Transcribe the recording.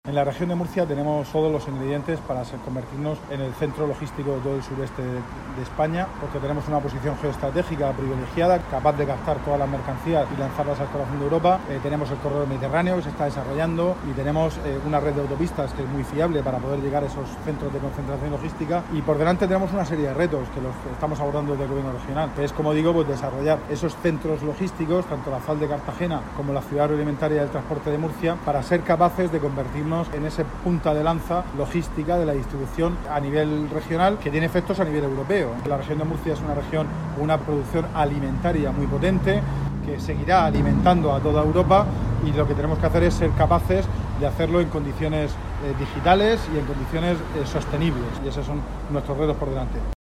En la región de Murcia tenemos todos los ingredientes para convertirnos en el centro logístico de todo el sureste de España, porque tenemos una posición geoestratégica privilegiada, capaz de captar todas las mercancías y lanzarlas al corazón de Europa. Tenemos el corredor mediterráneo que se está desarrollando y tenemos una red de autopistas que es muy fiable para poder llegar a esos centros de concentración logística. Y por delante tenemos una serie de retos que los estamos abordando desde el gobierno regional, que es, como digo, pues desarrollar esos centros logísticos, tanto la FAL de Cartagena como la ciudad agroalimentaria del transporte de Murcia, para ser capaces de convertirnos en ese punta de lanza logística de la distribución a nivel regional, que tiene efectos a nivel europeo. La región de Murcia es una región con una producción alimentaria muy potente, que seguirá alimentando a toda Europa, y lo que tenemos que hacer es ser capaces de hacerlo en condiciones digitales y en condiciones sostenibles, y esos son nuestros retos por delante.